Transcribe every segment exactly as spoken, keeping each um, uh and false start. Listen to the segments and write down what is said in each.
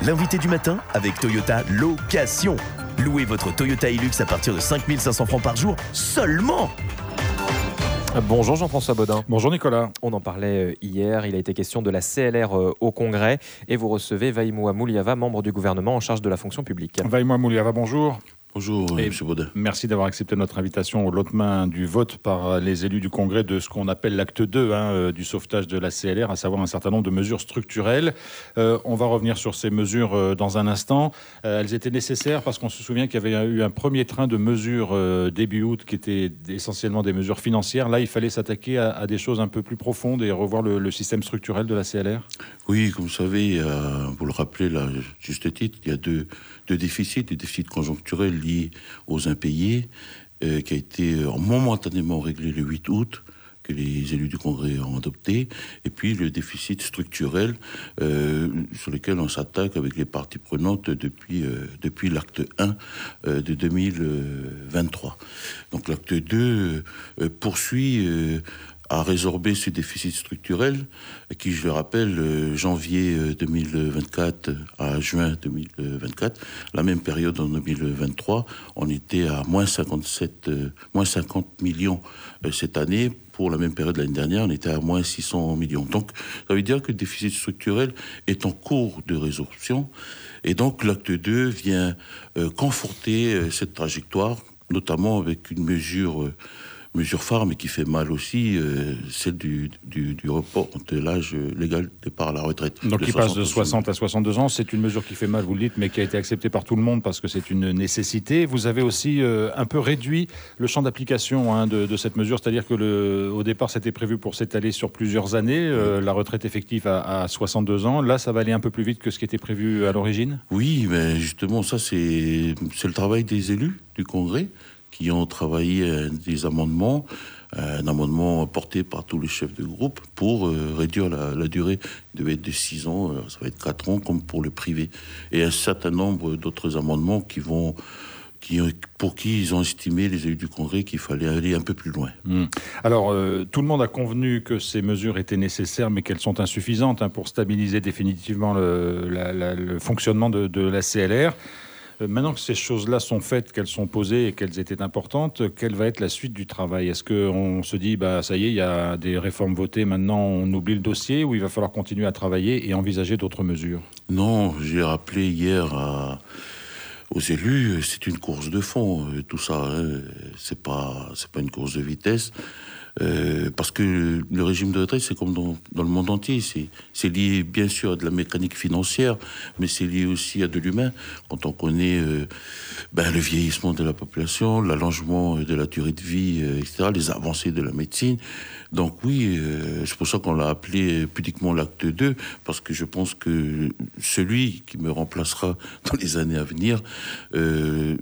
L'invité du matin avec Toyota Location. Louez votre Toyota Hilux à partir de cinq mille cinq cents francs par jour seulement. Bonjour Jean-François Bodin. Bonjour Nicolas. On en parlait hier, il a été question de la C L R au Congrès et vous recevez Vaïmoua Mouliava, membre du gouvernement en charge de la fonction publique. Vaïmoua Mouliava, bonjour. Bonjour, et M. Bodin. Merci d'avoir accepté notre invitation au lendemain du vote par les élus du Congrès de ce qu'on appelle l'acte deux hein, du sauvetage de la C L R, à savoir un certain nombre de mesures structurelles. Euh, on va revenir sur ces mesures euh, dans un instant. Euh, elles étaient nécessaires parce qu'on se souvient qu'il y avait eu un premier train de mesures euh, début août qui étaient essentiellement des mesures financières. Là, il fallait s'attaquer à, à des choses un peu plus profondes et revoir le, le système structurel de la C L R. Oui, comme vous savez, euh, vous le rappelez là, juste titre, il y a deux, deux déficits, des déficits conjoncturels lié aux impayés, euh, qui a été euh, momentanément réglé le huit août, que les élus du Congrès ont adopté, et puis le déficit structurel euh, sur lequel on s'attaque avec les parties prenantes depuis, euh, depuis l'acte un euh, de deux mille vingt-trois. Donc l'acte deux euh, poursuit euh, à résorber ce déficit structurel, qui, je le rappelle, euh, janvier deux mille vingt-quatre à juin deux mille vingt-quatre, la même période en deux mille vingt-trois, on était à moins cinquante-sept, euh, moins cinquante millions euh, cette année. Pour la même période l'année dernière, on était à moins six cents millions. Donc, ça veut dire que le déficit structurel est en cours de résorption. Et donc, l'acte deux vient euh, conforter euh, cette trajectoire, notamment avec une mesure... Euh, mesure phare, mais qui fait mal aussi, euh, celle du, du, du report de l'âge légal de départ à la retraite. Donc il passe de soixante à soixante-deux ans, c'est une mesure qui fait mal, vous le dites, mais qui a été acceptée par tout le monde parce que c'est une nécessité. Vous avez aussi euh, un peu réduit le champ d'application hein, de, de cette mesure, c'est-à-dire que le, au départ c'était prévu pour s'étaler sur plusieurs années, euh, la retraite effective à, à soixante-deux ans. Là, ça va aller un peu plus vite que ce qui était prévu à l'origine. Oui, mais justement, ça c'est, c'est le travail des élus du Congrès, qui ont travaillé euh, des amendements, euh, un amendement porté par tous les chefs de groupe pour euh, réduire la, la durée. Il devait être de six ans, euh, ça va être quatre ans, comme pour le privé. Et un certain nombre d'autres amendements qui vont, qui, pour qui ils ont estimé, les élus du Congrès, qu'il fallait aller un peu plus loin. Mmh. Alors, euh, tout le monde a convenu que ces mesures étaient nécessaires, mais qu'elles sont insuffisantes hein, pour stabiliser définitivement le, la, la, le fonctionnement de, de la C L R. Maintenant que ces choses-là sont faites, qu'elles sont posées et qu'elles étaient importantes, quelle va être la suite du travail ? Est-ce qu'on se dit, bah, ça y est, il y a des réformes votées, maintenant on oublie le dossier, ou il va falloir continuer à travailler et envisager d'autres mesures ? Non, j'ai rappelé hier à, aux élus, c'est une course de fond, tout ça, hein, c'est pas, c'est pas une course de vitesse. Euh, parce que le régime de retraite, c'est comme dans, dans le monde entier, c'est, c'est lié bien sûr à de la mécanique financière, mais c'est lié aussi à de l'humain. Quand on connaît euh, ben, le vieillissement de la population, l'allongement de la durée de vie, euh, et cetera, les avancées de la médecine. Donc oui, euh, c'est pour ça qu'on l'a appelé pudiquement l'acte deux, parce que je pense que celui qui me remplacera dans les années à venir euh,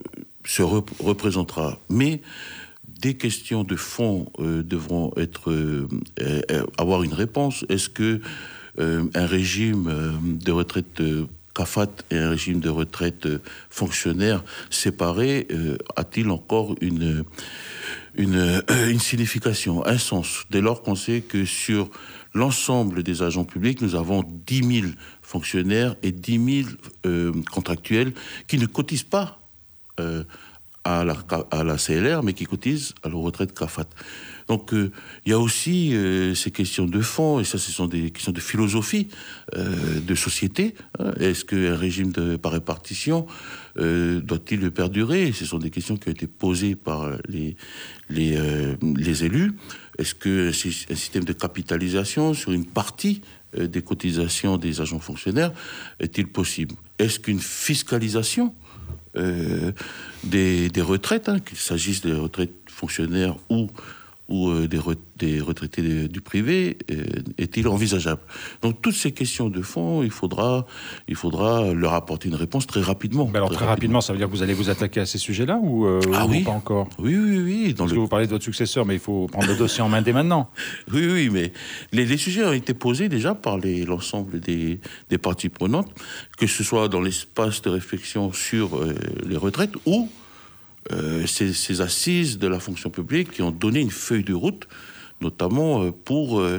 se rep- représentera. Mais des questions de fond euh, devront être euh, euh, avoir une réponse. Est-ce que euh, un régime euh, de retraite euh, C A F A T et un régime de retraite euh, fonctionnaire séparé euh, a-t-il encore une une, euh, une signification, un sens, dès lors qu'on sait que sur l'ensemble des agents publics, nous avons dix mille fonctionnaires et dix mille euh, contractuels qui ne cotisent pas euh, à la, à la C L R, mais qui cotisent à la retraite C A F A T. Donc, il euh, y a aussi euh, ces questions de fond, et ça, ce sont des questions de philosophie, euh, de société. Hein. Est-ce qu'un régime de, par répartition euh, doit-il perdurer ? Ce sont des questions qui ont été posées par les, les, euh, les élus. Est-ce qu'un un système de capitalisation sur une partie euh, des cotisations des agents fonctionnaires est-il possible ? Est-ce qu'une fiscalisation Euh, des, des retraites, hein, qu'il s'agisse des retraites fonctionnaires ou, ou euh, des, re, des retraités de, du privé, euh, est-il envisageable ? Donc toutes ces questions de fond, il faudra, il faudra leur apporter une réponse très rapidement. Mais alors très, très rapidement, rapidement, ça veut dire que vous allez vous attaquer à ces sujets-là ou, euh, ah ou oui. pas encore ? Oui, oui, oui. Dans Parce le... que vous parlez de votre successeur, mais il faut prendre le dossier en main dès maintenant. Oui, oui, mais les, les sujets ont été posés déjà par les, l'ensemble des, des parties prenantes, que ce soit dans l'espace de réflexion sur euh, les retraites ou euh, ces, ces assises de la fonction publique qui ont donné une feuille de route, notamment euh, pour, euh,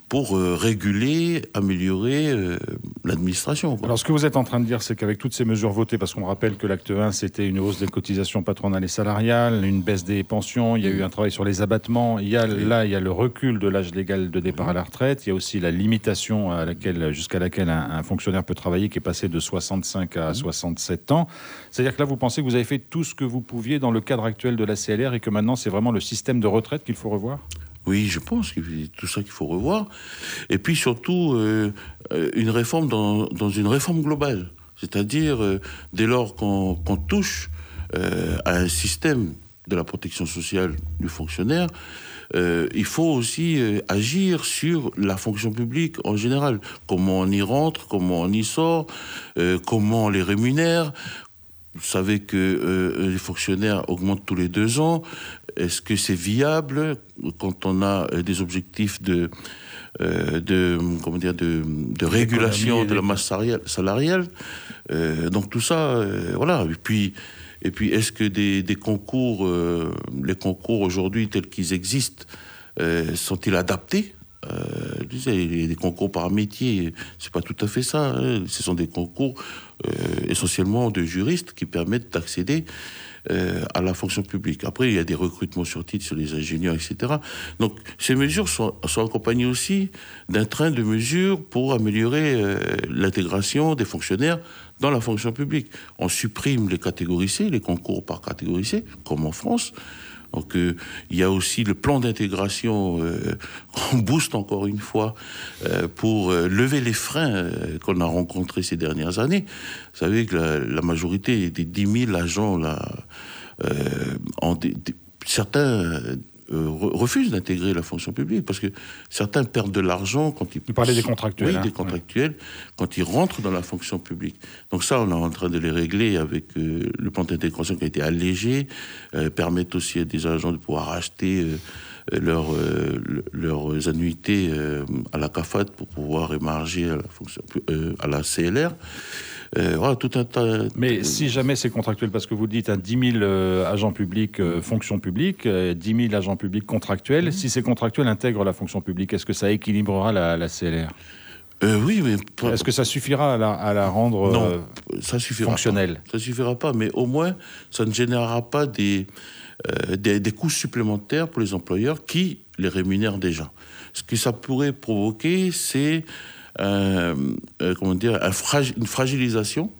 pour euh, réguler, améliorer euh, l'administration. Quoi. Alors, ce que vous êtes en train de dire, c'est qu'avec toutes ces mesures votées, parce qu'on rappelle que l'acte un, c'était une hausse des cotisations patronales et salariales, une baisse des pensions, il y a eu un travail sur les abattements, il y a, là, il y a le recul de l'âge légal de départ à la retraite, il y a aussi la limitation à laquelle, jusqu'à laquelle un, un fonctionnaire peut travailler, qui est passé de soixante-cinq à soixante-sept ans. C'est-à-dire que là, vous pensez que vous avez fait tout ce que vous pouviez dans le cadre actuel de la C L R et que maintenant, c'est vraiment le système de retraite qu'il faut revoir ? Oui, je pense que c'est tout ça qu'il faut revoir. Et puis surtout, euh, une réforme dans, dans une réforme globale. C'est-à-dire, euh, dès lors qu'on, qu'on touche euh, à un système de la protection sociale du fonctionnaire, euh, il faut aussi euh, agir sur la fonction publique en général. Comment on y rentre, comment on y sort, euh, comment on les rémunère. Vous savez que euh, les fonctionnaires augmentent tous les deux ans. Est-ce que c'est viable quand on a des objectifs de, euh, de, comment dire, de, de régulation de la masse salariale euh, Donc tout ça, euh, voilà. Et puis, et puis est-ce que des, des concours, euh, les concours aujourd'hui tels qu'ils existent, euh, sont-ils adaptés ? Euh, les, les concours par métier, c'est pas tout à fait ça. Hein. Ce sont des concours euh, essentiellement de juristes qui permettent d'accéder euh, à la fonction publique. Après, il y a des recrutements sur titre sur les ingénieurs, et cetera. Donc, ces mesures sont, sont accompagnées aussi d'un train de mesures pour améliorer euh, l'intégration des fonctionnaires dans la fonction publique. On supprime les catégories C, les concours par catégorie C, comme en France. Donc, euh, il y a aussi le plan d'intégration euh, qu'on booste encore une fois euh, pour euh, lever les freins euh, qu'on a rencontrés ces dernières années. Vous savez que la, la majorité des dix mille agents, là, euh, en des, des, certains euh, refusent d'intégrer la fonction publique parce que certains perdent de l'argent quand ils... Vous parlez des contractuels. Oui, hein, des contractuels, ouais. Quand ils rentrent dans la fonction publique. Donc ça, on est en train de les régler avec euh, le plan d'intégration qui a été allégé, euh, permettre aussi à des agents de pouvoir acheter euh, leur, euh, leurs annuités euh, à la C A F A T pour pouvoir émarger à la, fonction, euh, à la C L R. Euh, voilà, tout un tas... Mais si jamais c'est contractuel, parce que vous dites hein, dix mille euh, agents publics, euh, fonction publique, euh, dix mille agents publics contractuels, mmh. si c'est contractuel, intègre la fonction publique, est-ce que ça équilibrera la, la C L R ? Euh, oui, mais... Pas... Est-ce que ça suffira à la, à la rendre non, euh, ça suffira fonctionnelle ? Pas. Ça suffira pas, mais au moins, ça ne générera pas des, euh, des, des coûts supplémentaires pour les employeurs qui les rémunèrent déjà. Ce que ça pourrait provoquer, c'est... Euh, euh, comment dire, un fragi- une fragilisation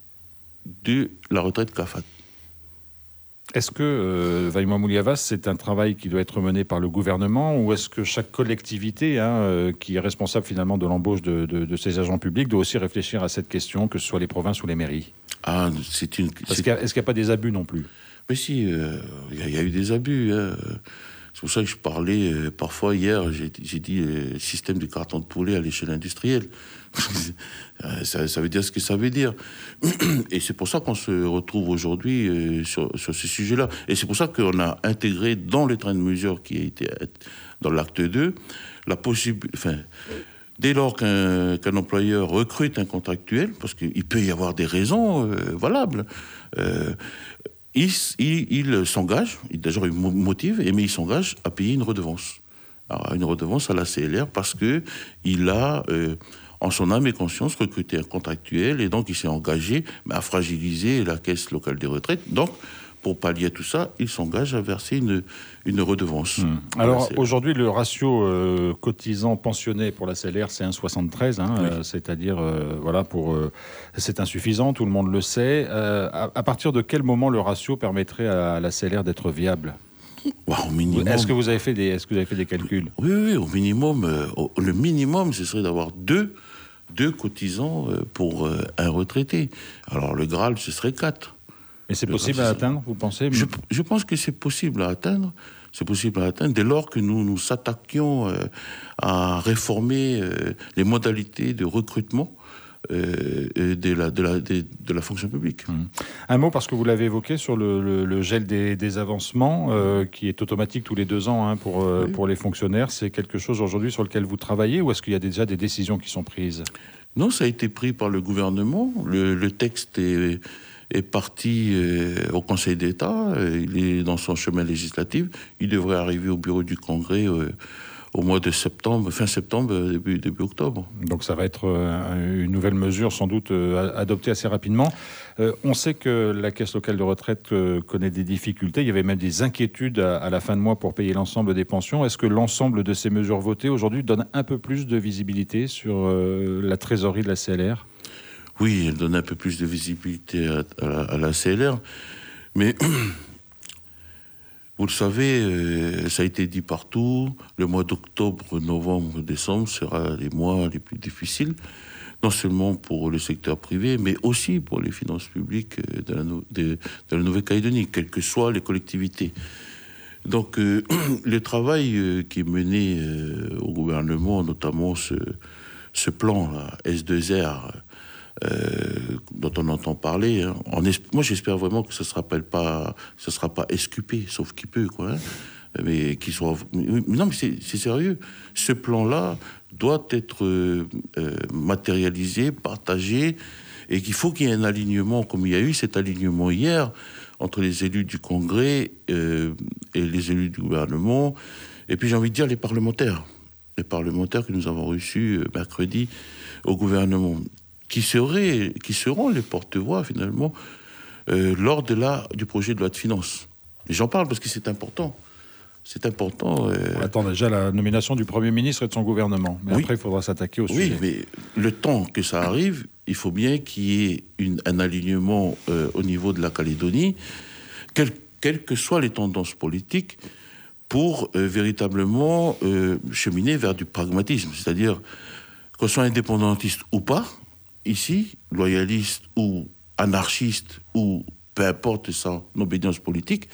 de la retraite C A F A T. Est-ce que, euh, Vaïmoua Mouliavas, c'est un travail qui doit être mené par le gouvernement ou est-ce que chaque collectivité hein, euh, qui est responsable finalement de l'embauche de, de, de ces agents publics doit aussi réfléchir à cette question, que ce soit les provinces ou les mairies ? Ah, c'est une... Est-ce qu'il n'y a, est-ce qu'il n'y a pas des abus non plus ? Mais si, il euh, y, y a eu des abus. Hein. C'est pour ça que je parlais, euh, parfois hier, j'ai, j'ai dit euh, système du carton de poulet à l'échelle industrielle. ça, ça veut dire ce que ça veut dire. Et c'est pour ça qu'on se retrouve aujourd'hui euh, sur, sur ce sujet-là. Et c'est pour ça qu'on a intégré dans le train de mesures qui a été dans l'acte deux, la possibilité... Enfin, dès lors qu'un, qu'un employeur recrute un contractuel, parce qu'il peut y avoir des raisons euh, valables, euh, Il, il, il s'engage, d'abord il motive, mais il s'engage à payer une redevance. Alors, une redevance à la C L R parce qu'il a, euh, en son âme et conscience, recruté un contractuel et donc il s'est engagé à fragiliser la caisse locale des retraites. Donc, pour pallier tout ça, il s'engage à verser une, une redevance. Mmh. Alors, aujourd'hui, le ratio euh, cotisant-pensionné pour la C L R, c'est un virgule soixante-treize, hein, oui. euh, c'est-à-dire, euh, voilà, pour, euh, c'est insuffisant, tout le monde le sait. Euh, à, à partir de quel moment le ratio permettrait à la C L R d'être viable ? Wow, au minimum. Est-ce que vous avez fait des, est-ce que vous avez fait des calculs ? Oui, oui, au minimum, euh, au, le minimum, ce serait d'avoir deux, deux cotisants euh, pour euh, un retraité. Alors, le Graal, ce serait quatre. Mais c'est possible à atteindre, vous pensez ? je, je pense que c'est possible à atteindre. C'est possible à atteindre dès lors que nous nous attaquions euh, à réformer euh, les modalités de recrutement euh, de, la, de, la, de, de la fonction publique. Mmh. Un mot, parce que vous l'avez évoqué, sur le, le, le gel des, des avancements, euh, qui est automatique tous les deux ans hein, pour, euh, oui. pour les fonctionnaires. C'est quelque chose aujourd'hui sur lequel vous travaillez ou est-ce qu'il y a déjà des décisions qui sont prises ? Non, ça a été pris par le gouvernement. Le, le texte est... est parti euh, au Conseil d'État, euh, il est dans son chemin législatif, il devrait arriver au bureau du Congrès euh, au mois de septembre, fin septembre, début, début octobre. Donc ça va être euh, une nouvelle mesure sans doute euh, adoptée assez rapidement. Euh, on sait que la caisse locale de retraite euh, connaît des difficultés. Il y avait même des inquiétudes à, à la fin de mois pour payer l'ensemble des pensions. Est-ce que l'ensemble de ces mesures votées aujourd'hui donne un peu plus de visibilité sur euh, la trésorerie de la C L R ? Oui, elle donne un peu plus de visibilité à, à, la, à la C L R. Mais vous le savez, euh, ça a été dit partout, le mois d'octobre, novembre, décembre sera les mois les plus difficiles, non seulement pour le secteur privé, mais aussi pour les finances publiques de la, no- de, de la Nouvelle-Calédonie, quelles que soient les collectivités. Donc euh, le travail euh, qui est mené euh, au gouvernement, notamment ce, ce plan, là, S deux R, Euh, dont on entend parler. Hein. En es- Moi, j'espère vraiment que ça ne sera pas, ça sera pas S Q P, sauf qui peut, quoi. Hein. Mais qu'il soit. Mais non, mais c'est, c'est sérieux. Ce plan-là doit être euh, euh, matérialisé, partagé, et qu'il faut qu'il y ait un alignement, comme il y a eu cet alignement hier entre les élus du Congrès euh, et les élus du gouvernement, et puis j'ai envie de dire les parlementaires, les parlementaires que nous avons reçus euh, mercredi au gouvernement. Qui, seraient, qui seront les porte-voix, finalement, euh, lors de la, du projet de loi de finances. Et j'en parle parce que c'est important. C'est important. Euh... On attend déjà la nomination du Premier ministre et de son gouvernement. Mais oui. Après, il faudra s'attaquer au oui, sujet. Oui, mais le temps que ça arrive, il faut bien qu'il y ait une, un alignement euh, au niveau de la Calédonie, quel, quelles que soient les tendances politiques, pour euh, véritablement euh, cheminer vers du pragmatisme. C'est-à-dire, qu'on soit indépendantiste ou pas, ici, loyaliste ou anarchiste, ou peu importe son obédience politique,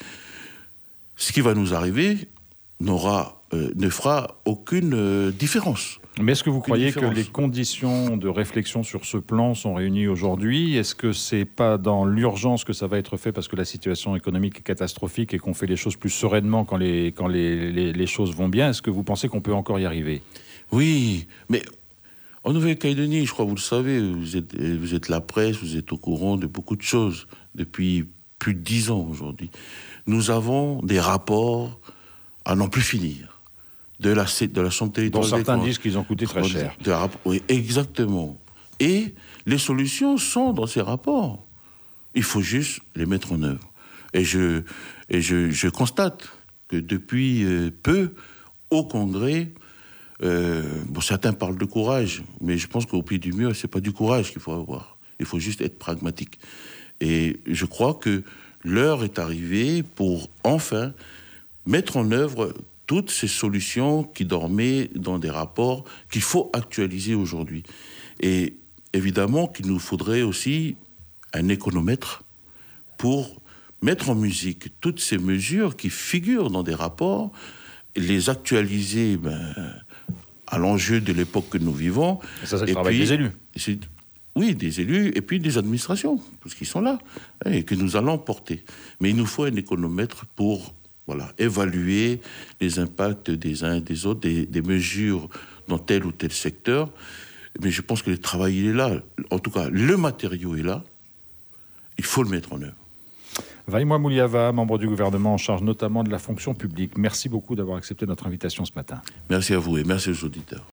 ce qui va nous arriver n'aura, euh, ne fera aucune euh, différence. Mais est-ce que vous croyez que les conditions de réflexion sur ce plan sont réunies aujourd'hui ? Est-ce que c'est pas dans l'urgence que ça va être fait parce que la situation économique est catastrophique et qu'on fait les choses plus sereinement quand les, quand les, les, les choses vont bien ? Est-ce que vous pensez qu'on peut encore y arriver ? Oui, mais... En Nouvelle-Calédonie, je crois que vous le savez, vous êtes, vous êtes la presse, vous êtes au courant de beaucoup de choses depuis plus de dix ans aujourd'hui. Nous avons des rapports à n'en plus finir de la, de la Chambre territoriale. Dont certains disent qu'ils ont coûté très cher. De, de rapport, oui, exactement. Et les solutions sont dans ces rapports. Il faut juste les mettre en œuvre. Et je, et je, je constate que depuis peu, au Congrès, Euh, bon, certains parlent de courage, mais je pense qu'au pied du mur, c'est pas du courage qu'il faut avoir. Il faut juste être pragmatique. Et je crois que l'heure est arrivée pour enfin mettre en œuvre toutes ces solutions qui dormaient dans des rapports qu'il faut actualiser aujourd'hui. Et évidemment qu'il nous faudrait aussi un économètre pour mettre en musique toutes ces mesures qui figurent dans des rapports, les actualiser, ben, à l'enjeu de l'époque que nous vivons. Et ça, c'est le et travail puis, des élus. Oui, des élus et puis des administrations, parce qu'ils sont là, hein, et que nous allons porter. Mais il nous faut un économètre pour voilà, évaluer les impacts des uns et des autres, des, des mesures dans tel ou tel secteur. Mais je pense que le travail, il est là. En tout cas, le matériau est là. Il faut le mettre en œuvre. Vaïmoua Mouliava, membre du gouvernement en charge notamment de la fonction publique. Merci beaucoup d'avoir accepté notre invitation ce matin. Merci à vous et merci aux auditeurs.